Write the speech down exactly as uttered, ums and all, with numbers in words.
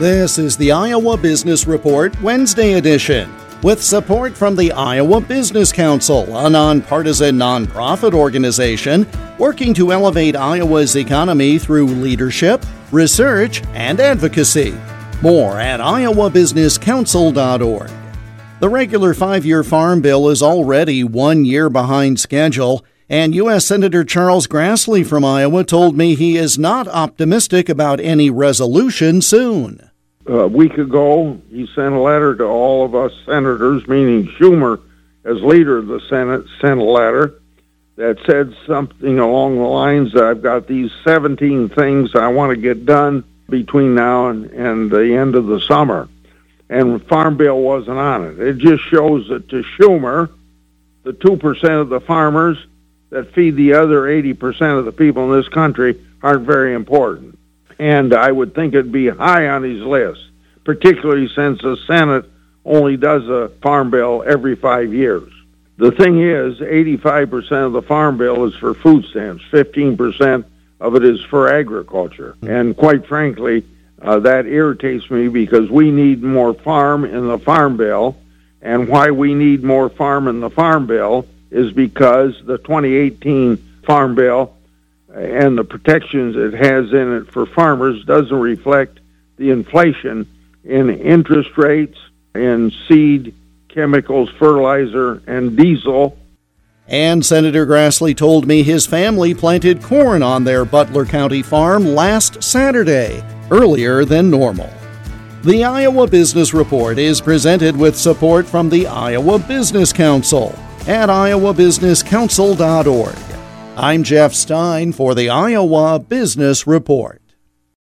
This is the Iowa Business Report Wednesday edition, with support from the Iowa Business Council, a nonpartisan nonprofit organization working to elevate Iowa's economy through leadership, research, and advocacy. More at iowa business council dot org. The regular five-year farm bill is already one year behind schedule, and U S Senator Charles Grassley from Iowa told me he is not optimistic about any resolution soon. A week ago, he sent a letter to all of us senators, meaning Schumer, as leader of the Senate, sent a letter that said something along the lines that I've got these seventeen things I want to get done between now and, and the end of the summer. And the Farm Bill wasn't on it. It just shows that to Schumer, the two percent of the farmers that feed the other eighty percent of the people in this country aren't very important. And I would think it'd be high on his list, particularly since the Senate only does a farm bill every five years. The thing is, eighty-five percent of the farm bill is for food stamps, fifteen percent of it is for agriculture. And quite frankly, uh, that irritates me because we need more farm in the farm bill. And why we need more farm in the farm bill is because the twenty eighteen farm bill and the protections it has in it for farmers doesn't reflect the inflation in interest rates, in seed, chemicals, fertilizer, and diesel. And Senator Grassley told me his family planted corn on their Butler County farm last Saturday, earlier than normal. The Iowa Business Report is presented with support from the Iowa Business Council at iowa business council dot org. I'm Jeff Stein for the Iowa Business Report.